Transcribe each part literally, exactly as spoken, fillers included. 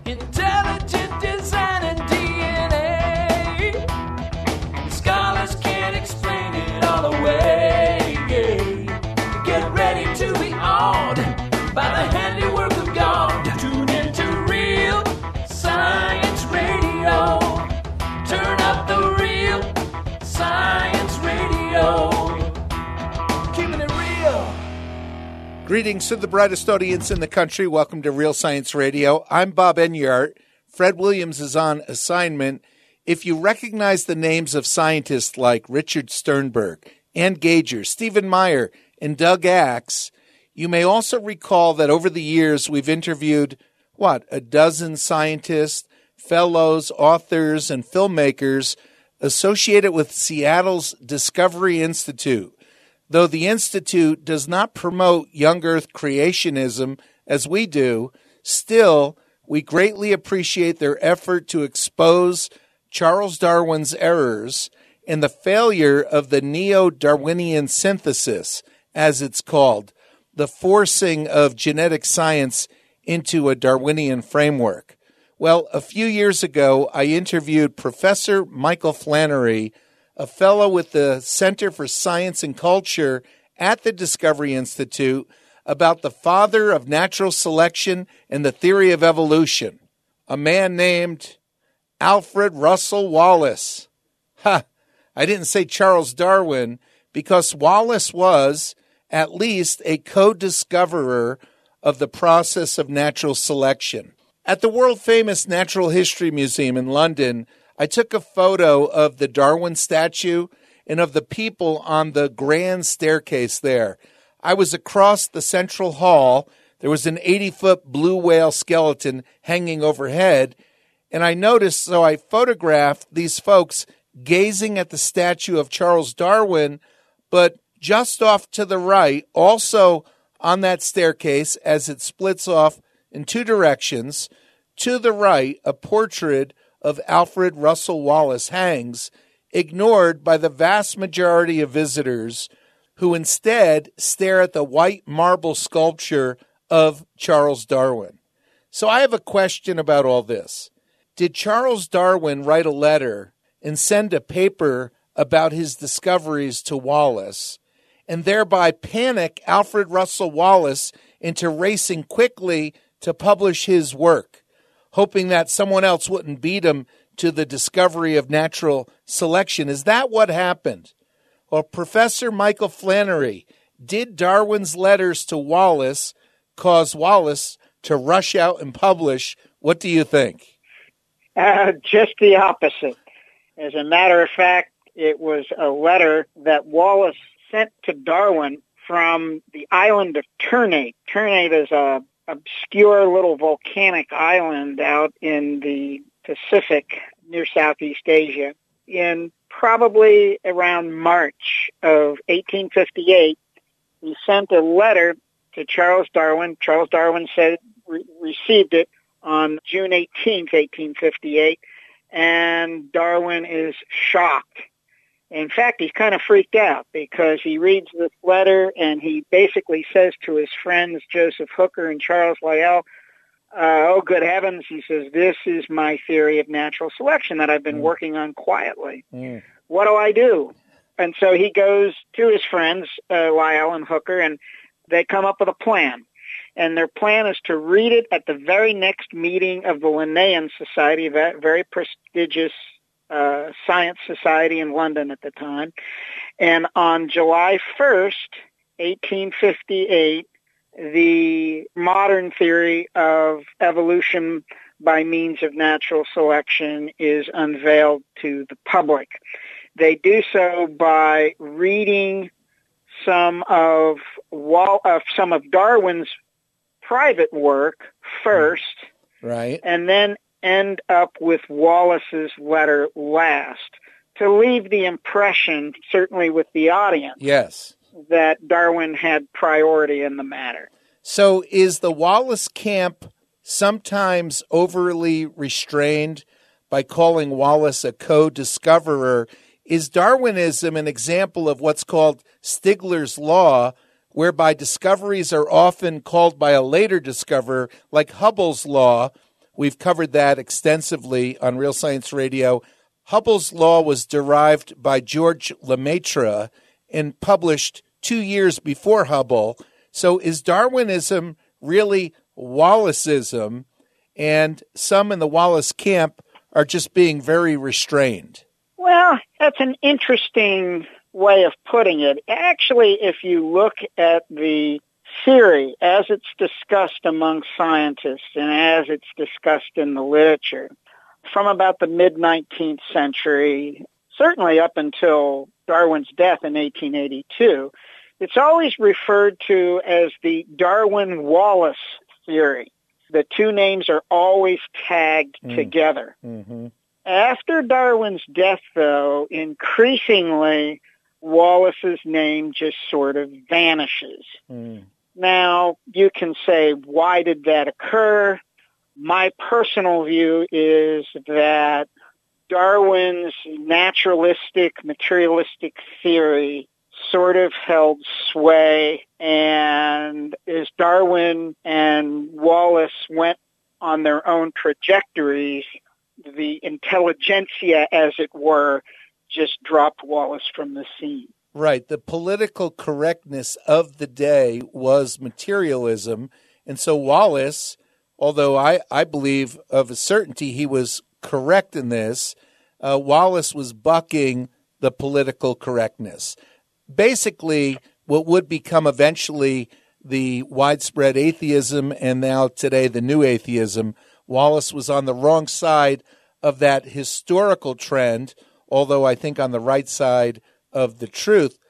Intelligent design and D N A. Scholars can't explain it all away. Get ready to be awed by the handiwork of God. Tune into Real Science Radio. Turn up the Real Science Radio. Keeping it real. Greetings to the brightest audience in the country. Welcome to Real Science Radio. I'm Bob Enyart. Fred Williams is on assignment. If you recognize the names of scientists like Richard Sternberg, Ann Gauger, Stephen Meyer, and Doug Axe, you may also recall that over the years we've interviewed, what, a dozen scientists, fellows, authors, and filmmakers associated with Seattle's Discovery Institute. Though the Institute does not promote young Earth creationism as we do, still, we greatly appreciate their effort to expose Charles Darwin's errors and the failure of the neo-Darwinian synthesis, as it's called, the forcing of genetic science into a Darwinian framework. Well, a few years ago, I interviewed Professor Michael Flannery, a fellow with the Center for Science and Culture at the Discovery Institute, about the father of natural selection and the theory of evolution, a man named Alfred Russel Wallace. Ha! I didn't say Charles Darwin because Wallace was at least a co-discoverer of the process of natural selection. At the world-famous Natural History Museum in London, I took a photo of the Darwin statue and of the people on the grand staircase there. I was across the central hall. There was an eighty-foot blue whale skeleton hanging overhead, and I noticed, so I photographed these folks gazing at the statue of Charles Darwin, but just off to the right, also on that staircase as it splits off in two directions, to the right, a portrait of Alfred Russel Wallace hangs, ignored by the vast majority of visitors who instead stare at the white marble sculpture of Charles Darwin. So I have a question about all this. Did Charles Darwin write a letter and send a paper about his discoveries to Wallace, and thereby panic Alfred Russel Wallace into racing quickly to publish his work, hoping that someone else wouldn't beat him to the discovery of natural selection? Is that what happened? Well, Professor Michael Flannery, did Darwin's letters to Wallace cause Wallace to rush out and publish? What do you think? Uh, just the opposite. As a matter of fact, it was a letter that Wallace sent to Darwin from the island of Ternate. Ternate is a obscure little volcanic island out in the Pacific near Southeast Asia. In probably around March of eighteen fifty-eight, he sent a letter to Charles Darwin. Charles Darwin said re- received it on June eighteenth, eighteen fifty-eight, and Darwin is shocked. In fact, he's kind of freaked out because he reads this letter and he basically says to his friends, Joseph Hooker and Charles Lyell, uh, oh, good heavens, he says, this is my theory of natural selection that I've been mm. working on quietly. Mm. What do I do? And so he goes to his friends, uh, Lyell and Hooker, and they come up with a plan. And their plan is to read it at the very next meeting of the Linnaean Society, a very prestigious Uh, science society in London at the time. And on July first, eighteen fifty-eight, the modern theory of evolution by means of natural selection is unveiled to the public. They do so by reading some of Wal- uh, some of Darwin's private work first, right, and then end up with Wallace's letter last, to leave the impression, certainly with the audience, yes, that Darwin had priority in the matter. So is the Wallace camp sometimes overly restrained by calling Wallace a co-discoverer? Is Darwinism an example of what's called Stigler's Law, whereby discoveries are often called by a later discoverer, like Hubble's Law, We've covered that extensively on Real Science Radio. Hubble's law was derived by George Lemaitre and published two years before Hubble. So is Darwinism really Wallaceism? And some in the Wallace camp are just being very restrained. Well, that's an interesting way of putting it. Actually, if you look at the theory as it's discussed among scientists and as it's discussed in the literature, from about the mid-nineteenth century, certainly up until Darwin's death in eighteen eighty-two, it's always referred to as the Darwin-Wallace theory. The two names are always tagged mm. together. Mm-hmm. After Darwin's death, though, increasingly Wallace's name just sort of vanishes. Mm. Now, you can say, why did that occur? My personal view is that Darwin's naturalistic, materialistic theory sort of held sway, and as Darwin and Wallace went on their own trajectories, the intelligentsia, as it were, just dropped Wallace from the scene. Right. The political correctness of the day was materialism, and so Wallace, although I, I believe of a certainty he was correct in this, uh, Wallace was bucking the political correctness. Basically, what would become eventually the widespread atheism and now today the new atheism, Wallace was on the wrong side of that historical trend, although I think on the right side of the truth.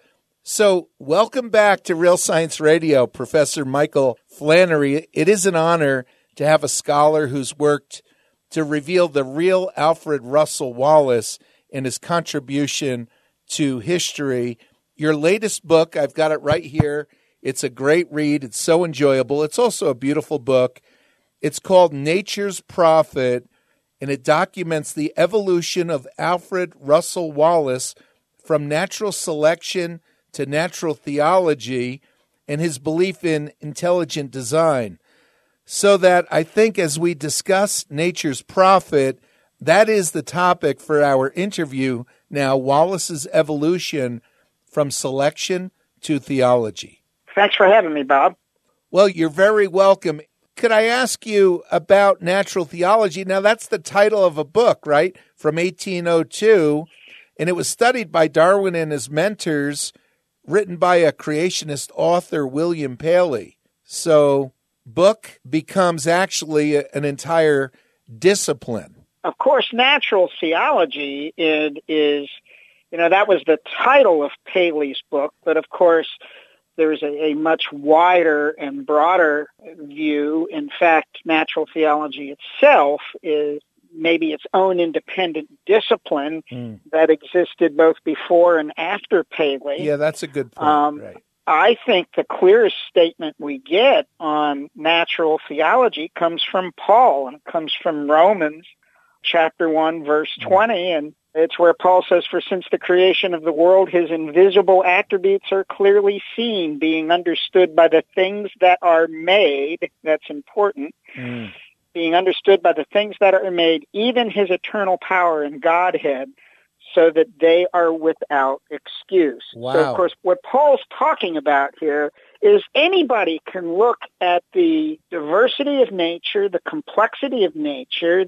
So welcome back to Real Science Radio, Professor Michael Flannery. It is an honor to have a scholar who's worked to reveal the real Alfred Russel Wallace and his contribution to history. Your latest book, I've got it right here. It's a great read. It's so enjoyable. It's also a beautiful book. It's called Nature's Prophet, and it documents the evolution of Alfred Russel Wallace from natural selection to natural theology and his belief in intelligent design. So that I think as we discuss Nature's Prophet, that is the topic for our interview now, Wallace's evolution from selection to theology. Thanks for having me, Bob. Well, you're very welcome. Could I ask you about natural theology? Now, that's the title of a book, right, from eighteen oh two, and it was studied by Darwin and his mentors, written by a creationist author, William Paley. So, book becomes actually an entire discipline. Of course, natural theology it is, you know, that was the title of Paley's book, but of course, there's a, a much wider and broader view. In fact, natural theology itself is maybe its own independent discipline mm. that existed both before and after Paley. Yeah, that's a good point. Um, right. I think the clearest statement we get on natural theology comes from Paul, and it comes from Romans chapter one, verse twenty, and it's where Paul says, "For since the creation of the world, his invisible attributes are clearly seen, being understood by the things that are made," that's important, mm. "being understood by the things that are made, even his eternal power and Godhead, so that they are without excuse." Wow. So, of course, what Paul's talking about here is anybody can look at the diversity of nature, the complexity of nature,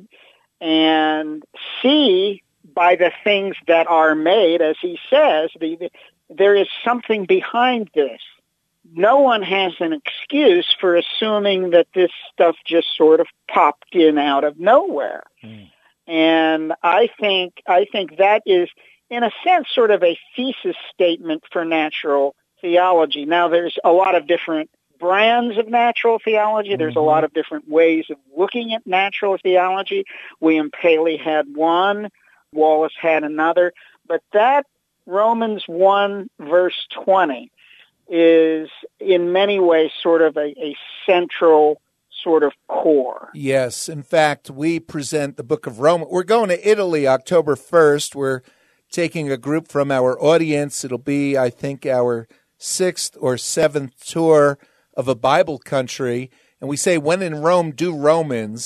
and see by the things that are made, as he says, the, the, there is something behind this. No one has an excuse for assuming that this stuff just sort of popped in out of nowhere. Mm. And I think I think that is, in a sense, sort of a thesis statement for natural theology. Now, there's a lot of different brands of natural theology. There's mm-hmm. a lot of different ways of looking at natural theology. William Paley had one. Wallace had another. But that Romans one, verse twenty, is in many ways sort of a, a central sort of core. Yes. In fact, we present the book of Romans. We're going to Italy October first. We're taking a group from our audience. It'll be, I think, our sixth or seventh tour of a Bible country. And we say, when in Rome, do Romans.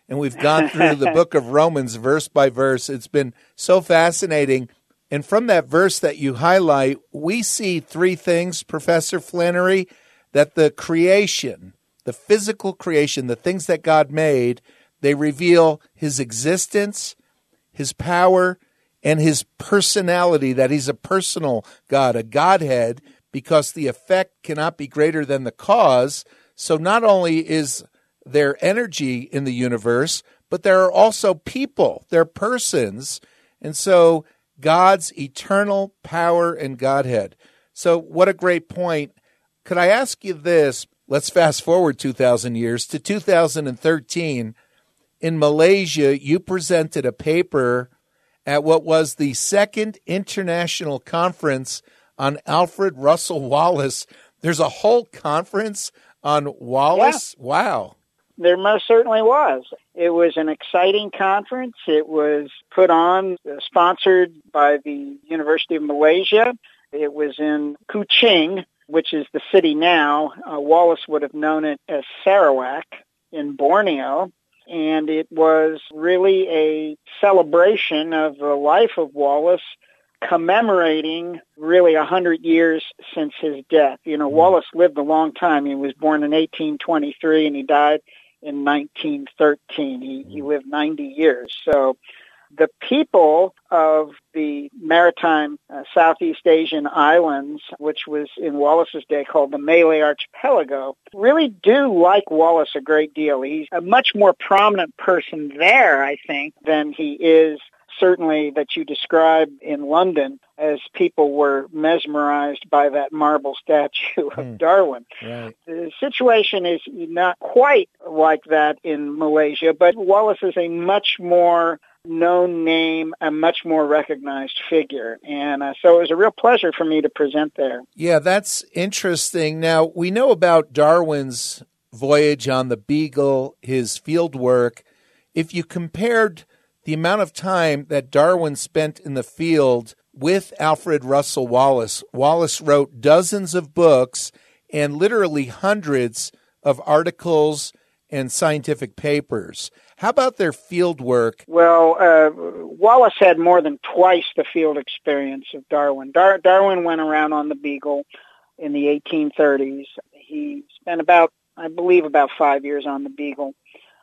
and we've gone through the book of Romans verse by verse. It's been so fascinating. And from that verse that you highlight, we see three things, Professor Flannery, that the creation, the physical creation, the things that God made, they reveal his existence, his power, and his personality, that he's a personal God, a Godhead, because the effect cannot be greater than the cause. So not only is there energy in the universe, but there are also people, they're persons. And so God's eternal power and Godhead. So what a great point. Could I ask you this? Let's fast forward two thousand years to two thousand thirteen. In Malaysia, you presented a paper at what was the second international conference on Alfred Russel Wallace. There's a whole conference on Wallace? Yeah. Wow. There most certainly was. It was an exciting conference. It was put on, uh, sponsored by the University of Malaysia. It was in Kuching, which is the city now. Uh, Wallace would have known it as Sarawak in Borneo. And it was really a celebration of the life of Wallace, commemorating really a hundred years since his death. You know, Wallace lived a long time. He was born in eighteen twenty-three and he died in nineteen thirteen. He, he lived ninety years. So the people of the maritime uh, Southeast Asian islands, which was in Wallace's day called the Malay Archipelago, really do like Wallace a great deal. He's a much more prominent person there, I think, than he is certainly that you described in London, as people were mesmerized by that marble statue of mm. Darwin. Right. The situation is not quite like that in Malaysia, but Wallace is a much more known name, a much more recognized figure. And uh, so it was a real pleasure for me to present there. Yeah, that's interesting. Now, we know about Darwin's voyage on the Beagle, his field work. If you compared the amount of time that Darwin spent in the field with Alfred Russel Wallace, Wallace wrote dozens of books and literally hundreds of articles and scientific papers. How about their field work? Well, uh, Wallace had more than twice the field experience of Darwin. Dar- Darwin went around on the Beagle in the eighteen thirties. He spent about, I believe, about five years on the Beagle.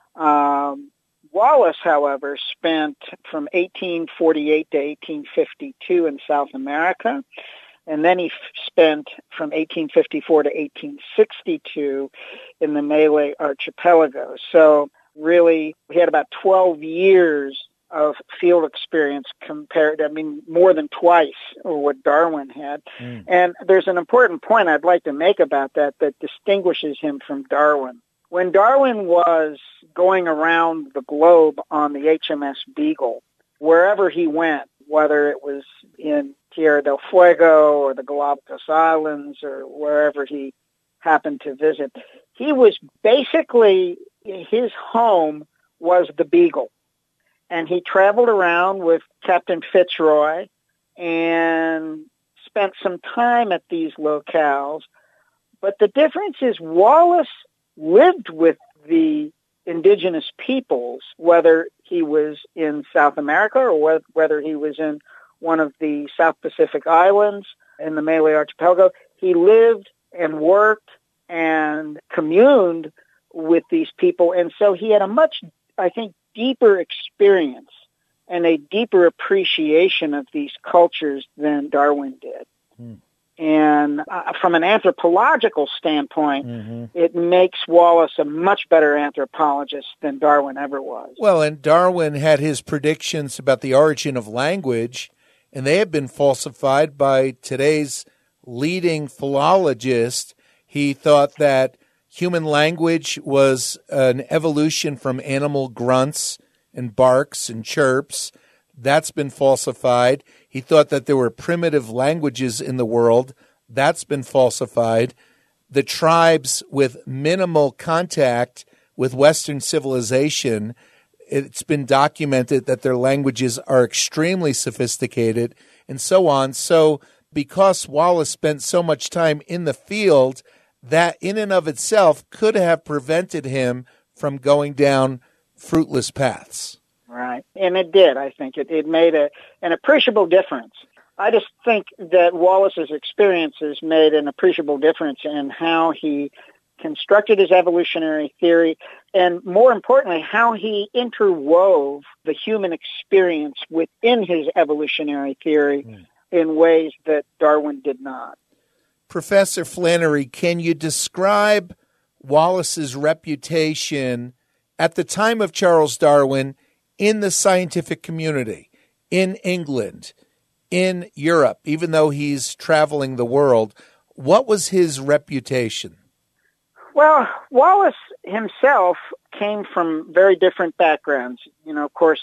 Um, Wallace, however, spent from eighteen forty-eight to eighteen fifty-two in South America, and then he f- spent from eighteen fifty-four to eighteen sixty-two in the Malay Archipelago. So really, we had about twelve years of field experience compared, I mean, more than twice what Darwin had. Mm. And there's an important point I'd like to make about that that distinguishes him from Darwin. When Darwin was going around the globe on the H M S Beagle, wherever he went, whether it was in Tierra del Fuego or the Galapagos Islands or wherever he happened to visit, he was basically, his home was the Beagle. And he traveled around with Captain Fitzroy and spent some time at these locales. But the difference is Wallace lived with the indigenous peoples, whether he was in South America or whether he was in one of the South Pacific islands in the Malay Archipelago. He lived and worked and communed with these people. And so he had a much, I think, deeper experience and a deeper appreciation of these cultures than Darwin did. Hmm. And uh, from an anthropological standpoint, mm-hmm. it makes Wallace a much better anthropologist than Darwin ever was. Well, and Darwin had his predictions about the origin of language, and they have been falsified by today's leading philologist. He thought that human language was an evolution from animal grunts and barks and chirps. That's been falsified. He thought that there were primitive languages in the world. That's been falsified. The tribes with minimal contact with Western civilization, it's been documented that their languages are extremely sophisticated and so on. So because Wallace spent so much time in the field, that in and of itself could have prevented him from going down fruitless paths. Right. And it did, I think. It, it made a, an appreciable difference. I just think that Wallace's experiences made an appreciable difference in how he constructed his evolutionary theory, and more importantly, how he interwove the human experience within his evolutionary theory mm. in ways that Darwin did not. Professor Flannery, can you describe Wallace's reputation at the time of Charles Darwin in the scientific community, in England, in Europe, even though he's traveling the world? What was his reputation? Well, Wallace himself came from very different backgrounds. You know, of course,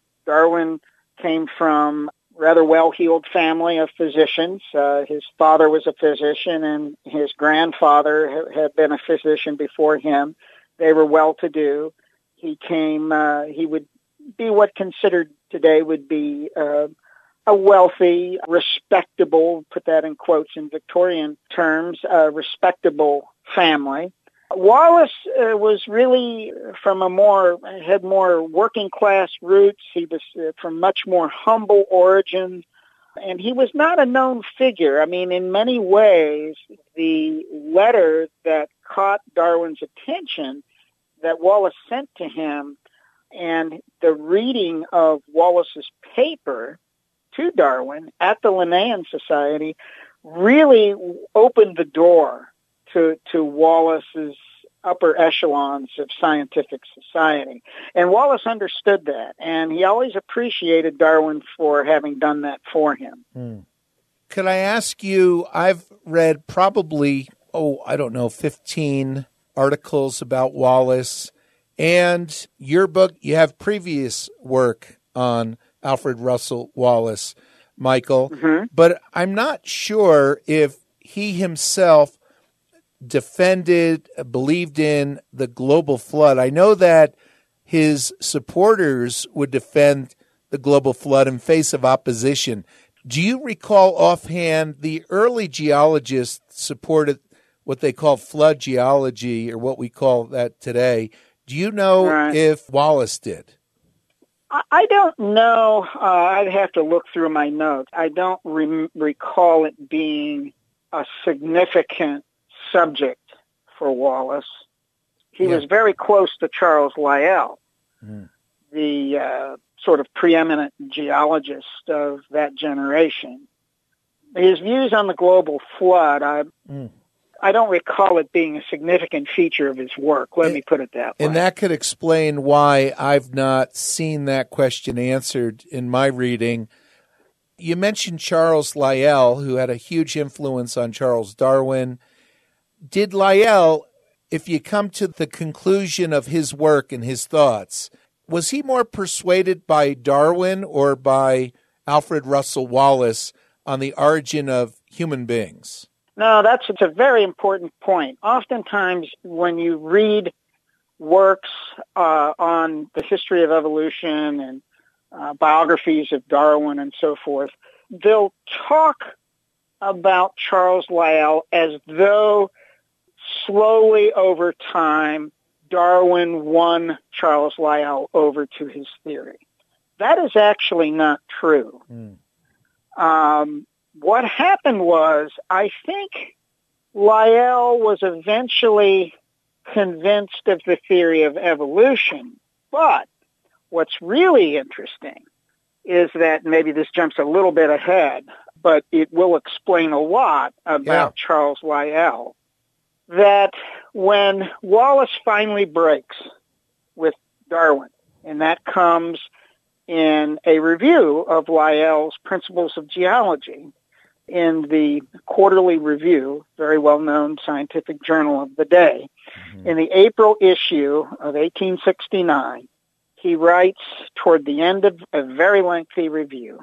Darwin came from a rather well-heeled family of physicians. Uh, his father was a physician, and his grandfather ha- had been a physician before him. They were well-to-do. He came, uh, he would be what considered today would be uh, a wealthy, respectable, put that in quotes in Victorian terms, a respectable family. Wallace uh, was really from a more, had more working class roots. He was uh, from much more humble origins, and he was not a known figure. I mean, in many ways, the letter that caught Darwin's attention that Wallace sent to him and the reading of Wallace's paper to Darwin at the Linnaean Society really opened the door to to Wallace's upper echelons of scientific society. And Wallace understood that, and he always appreciated Darwin for having done that for him. Hmm. Could I ask you, I've read probably, oh, I don't know, fifteen articles about Wallace, and your book, you have previous work on Alfred Russel Wallace, Michael, mm-hmm. but I'm not sure if he himself defended, believed in the global flood. I know that his supporters would defend the global flood in face of opposition. Do you recall offhand the early geologists supported what they call flood geology, or what we call that today? Do you know right. if Wallace did? I don't know. Uh, I'd have to look through my notes. I don't re- recall it being a significant subject for Wallace. He yeah. was very close to Charles Lyell, mm. the uh, sort of preeminent geologist of that generation. His views on the global flood, I mm. I don't recall it being a significant feature of his work. Let and, me put it that way. And that could explain why I've not seen that question answered in my reading. You mentioned Charles Lyell, who had a huge influence on Charles Darwin. Did Lyell, if you come to the conclusion of his work and his thoughts, was he more persuaded by Darwin or by Alfred Russel Wallace on the origin of human beings? No, that's it's a very important point. Oftentimes when you read works uh, on the history of evolution and uh, biographies of Darwin and so forth, they'll talk about Charles Lyell as though slowly over time, Darwin won Charles Lyell over to his theory. That is actually not true. Mm. Um, what happened was, I think Lyell was eventually convinced of the theory of evolution, but what's really interesting is that, maybe this jumps a little bit ahead, but it will explain a lot about yeah. Charles Lyell, that when Wallace finally breaks with Darwin, and that comes in a review of Lyell's Principles of Geology in the Quarterly Review, very well-known scientific journal of the day, mm-hmm. in the April issue of eighteen sixty-nine, he writes toward the end of a very lengthy review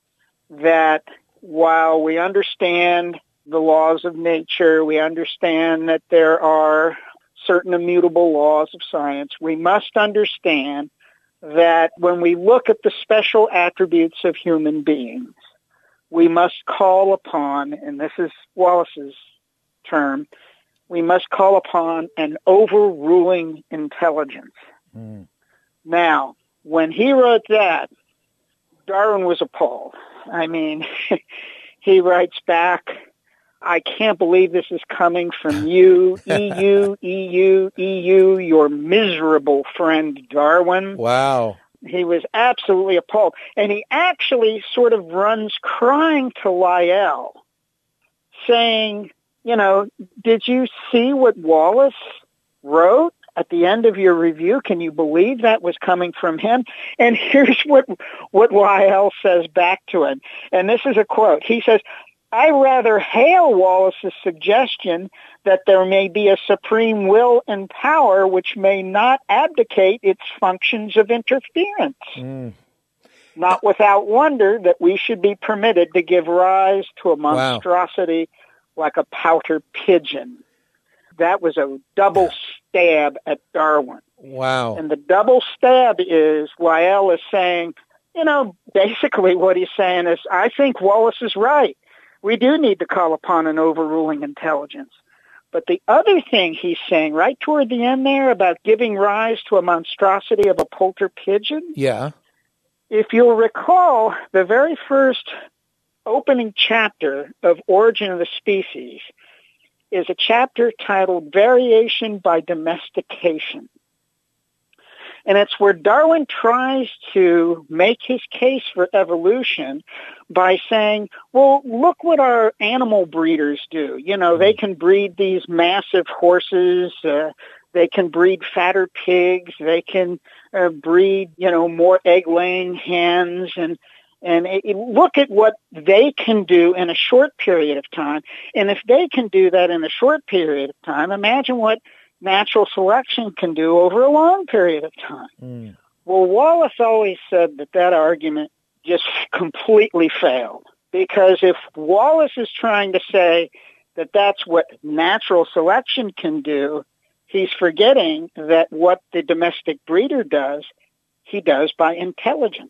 that while we understand the laws of nature, we understand that there are certain immutable laws of science, we must understand that when we look at the special attributes of human beings, we must call upon, and this is Wallace's term, we must call upon an overruling intelligence. Mm. Now, when he wrote that, Darwin was appalled. I mean, he writes back, I can't believe this is coming from you, E U, E U, E U, your miserable friend Darwin. Wow. He was absolutely appalled. And he actually sort of runs crying to Lyell, saying, you know, did you see what Wallace wrote at the end of your review? Can you believe that was coming from him? And here's what, what Lyell says back to him. And this is a quote. He says, I rather hail Wallace's suggestion that there may be a supreme will and power which may not abdicate its functions of interference. Mm. Not without wonder that we should be permitted to give rise to a monstrosity wow. like a pouter pigeon. That was a double stab at Darwin. Wow. And the double stab is Lyell is saying, you know, basically what he's saying is, I think Wallace is right. We do need to call upon an overruling intelligence. But the other thing he's saying right toward the end there about giving rise to a monstrosity of a poulter pigeon. Yeah. If you'll recall, the very first opening chapter of Origin of the Species is a chapter titled Variation by Domestication. And it's where Darwin tries to make his case for evolution by saying, well, look what our animal breeders do. You know, they can breed these massive horses, uh, they can breed fatter pigs, they can uh, breed, you know, more egg-laying hens, and and it, it, look at what they can do in a short period of time. And if they can do that in a short period of time, imagine what natural selection can do over a long period of time. Mm. Well, Wallace always said that that argument just completely failed, because if Wallace is trying to say that that's what natural selection can do, he's forgetting that what the domestic breeder does, he does by intelligence.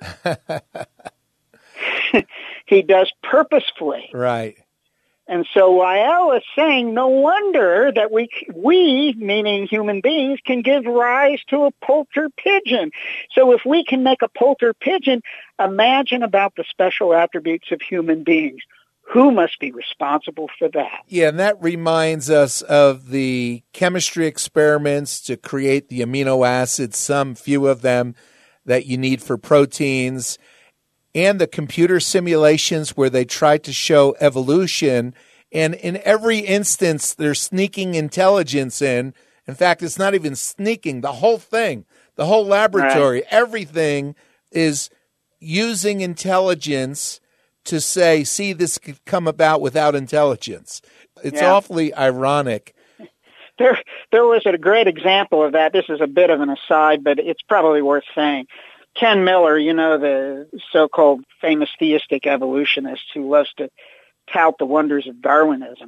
He does purposefully. Right. And so Lyell is saying, no wonder that we, we, meaning human beings, can give rise to a poulter pigeon. So if we can make a poulter pigeon, imagine about the special attributes of human beings. Who must be responsible for that? Yeah, and that reminds us of the chemistry experiments to create the amino acids, some few of them that you need for proteins, and the computer simulations where they try to show evolution. And in every instance, they're sneaking intelligence in. In fact, it's not even sneaking. The whole thing, the whole laboratory, right. Everything is using intelligence to say, see, this could come about without intelligence. It's yeah. awfully ironic. There, there was a great example of that. This is a bit of an aside, but it's probably worth saying. Ken Miller, you know, the so-called famous theistic evolutionist who loves to tout the wonders of Darwinism,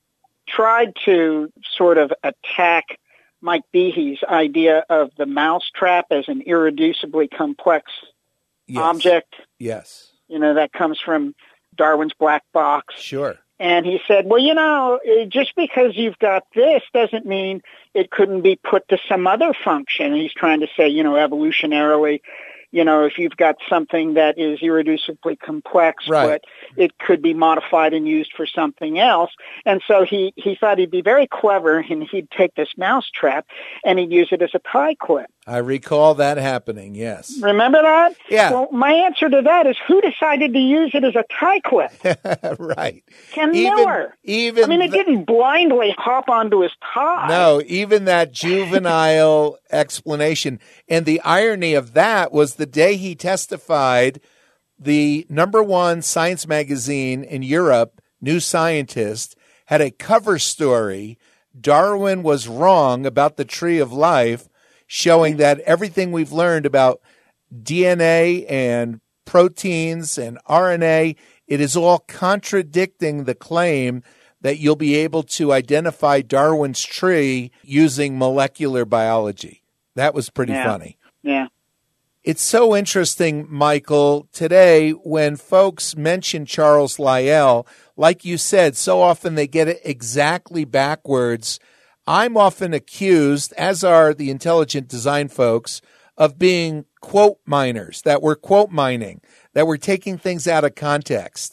tried to sort of attack Mike Behe's idea of the mousetrap as an irreducibly complex yes. object. Yes. You know, that comes from Darwin's black box. Sure. And he said, well, you know, just because you've got this doesn't mean it couldn't be put to some other function. And he's trying to say, you know, evolutionarily, you know, if you've got something that is irreducibly complex, right. but it could be modified and used for something else. And so he, he thought he'd be very clever, and he'd take this mousetrap and he'd use it as a tie clip. I recall that happening, yes. Remember that? Yeah. Well, my answer to that is, who decided to use it as a tie clip? Right. Ken even, Miller. Even I mean, it the, didn't blindly hop onto his tie. No, even that juvenile explanation. And the irony of that was the day he testified, the number one science magazine in Europe, New Scientist, had a cover story, Darwin was wrong about the tree of life, showing that everything we've learned about D N A and proteins and R N A, it is all contradicting the claim that you'll be able to identify Darwin's tree using molecular biology. That was pretty yeah. funny. Yeah. It's so interesting, Michael, today when folks mention Charles Lyell, like you said, so often they get it exactly backwards. I'm often accused, as are the intelligent design folks, of being quote miners, that we're quote mining, that we're taking things out of context.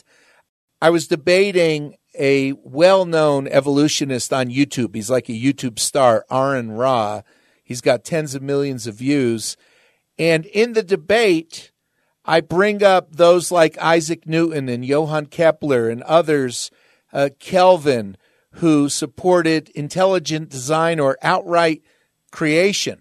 I was debating a well-known evolutionist on YouTube. He's like a YouTube star, Aron Ra. He's got tens of millions of views. And in the debate, I bring up those like Isaac Newton and Johann Kepler and others, uh, Kelvin, who supported intelligent design or outright creation.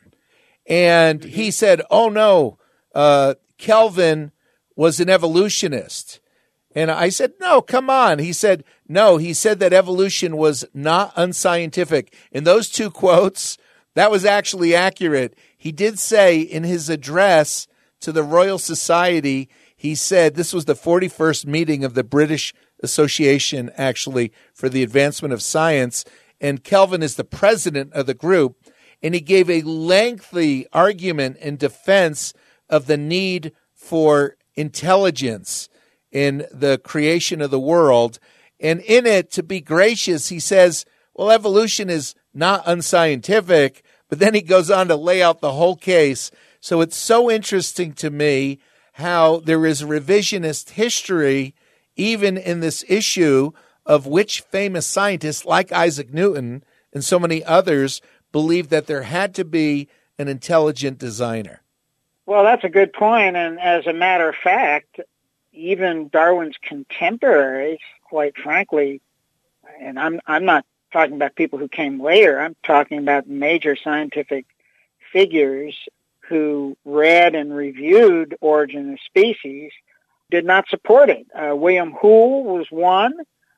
And he said, oh, no, uh, Kelvin was an evolutionist. And I said, no, come on. He said, no, he said that evolution was not unscientific. In those two quotes, that was actually accurate. He did say in his address to the Royal Society, he said this was the forty-first meeting of the British Association, actually, for the Advancement of Science. And Kelvin is the president of the group. And he gave a lengthy argument in defense of the need for intelligence in the creation of the world. And in it, to be gracious, he says, well, evolution is not unscientific, but then he goes on to lay out the whole case. So it's so interesting to me how there is revisionist history, even in this issue of which famous scientists like Isaac Newton and so many others believed that there had to be an intelligent designer. Well, that's a good point. And as a matter of fact, even Darwin's contemporaries, quite frankly, and I'm I'm not talking about people who came later, I'm talking about major scientific figures who read and reviewed Origin of Species, did not support it. Uh, William Whewell was one,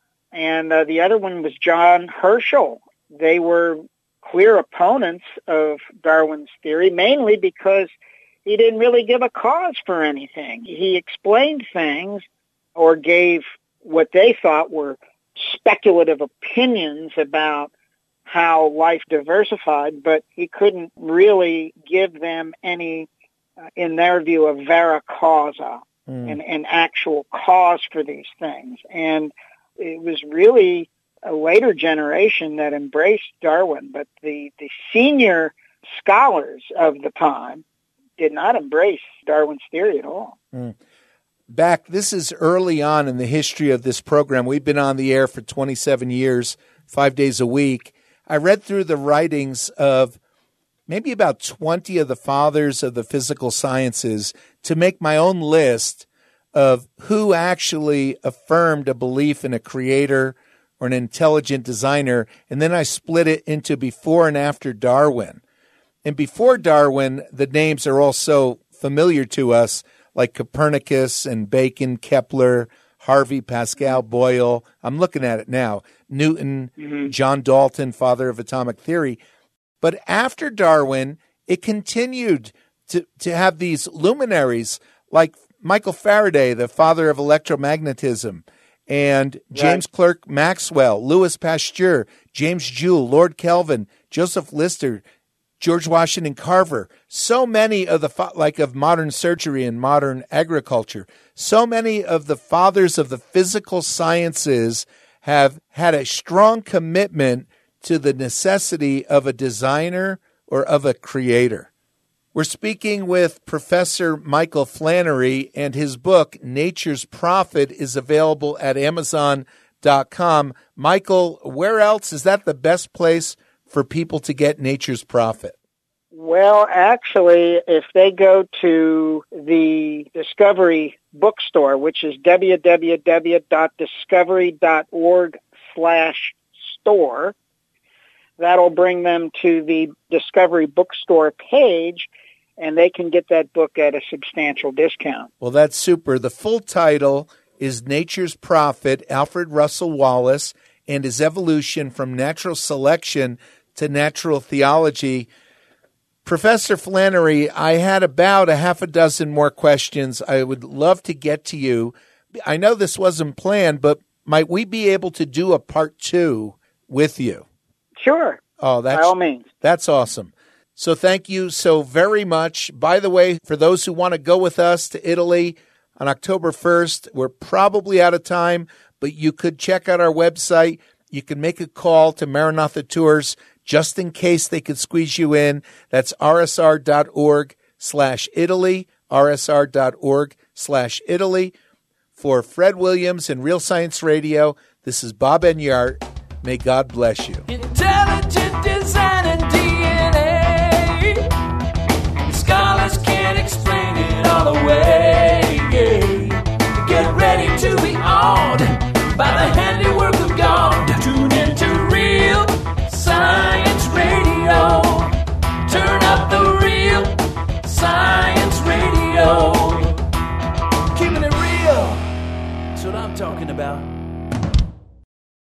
and uh, the other one was John Herschel. They were clear opponents of Darwin's theory, mainly because he didn't really give a cause for anything. He explained things or gave what they thought were speculative opinions about how life diversified, but he couldn't really give them any, uh, in their view, a vera causa, mm. an, an actual cause for these things. And it was really a later generation that embraced Darwin, but the, the senior scholars of the time did not embrace Darwin's theory at all. Mm. Back, this is early on in the history of this program. We've been on the air for twenty-seven years, five days a week. I read through the writings of maybe about twenty of the fathers of the physical sciences to make my own list of who actually affirmed a belief in a creator or an intelligent designer, and then I split it into before and after Darwin. And before Darwin, the names are all so familiar to us, like Copernicus and Bacon, Kepler, Harvey, Pascal, Boyle. I'm looking at it now. Newton, mm-hmm. John Dalton, father of atomic theory. But after Darwin, it continued to, to have these luminaries like Michael Faraday, the father of electromagnetism, and James right. Clerk Maxwell, Louis Pasteur, James Joule, Lord Kelvin, Joseph Lister, George Washington Carver, so many of the, like of modern surgery and modern agriculture, so many of the fathers of the physical sciences have had a strong commitment to the necessity of a designer or of a creator. We're speaking with Professor Michael Flannery, and his book, Nature's Prophet, is available at amazon dot com. Michael, where else? Is that the best place for people to get Nature's Prophet? Well, actually, if they go to the Discovery bookstore, which is w w w dot discovery dot org slash store, that'll bring them to the Discovery bookstore page, and they can get that book at a substantial discount. Well, that's super. The full title is Nature's Prophet, Alfred Russel Wallace, and His Evolution from Natural Selection to Natural Theology. Professor Flannery, I had about a half a dozen more questions I would love to get to you. I know this wasn't planned, but might we be able to do a part two with you? Sure. Oh, that's, by all means. That's awesome. So thank you so very much. By the way, for those who want to go with us to Italy on October first, we're probably out of time, but you could check out our website. You can make a call to Maranatha Tours just in case they could squeeze you in. That's r s r dot org slash Italy, rsr.org slash Italy. For Fred Williams and Real Science Radio, this is Bob Enyart. May God bless you. Intelligent design and D N A. Scholars can't explain it all away. Get ready to be awed by the handiwork of God. Tune into Real Science Radio. Turn up the Real Science Radio. Keeping it real. That's what I'm talking about.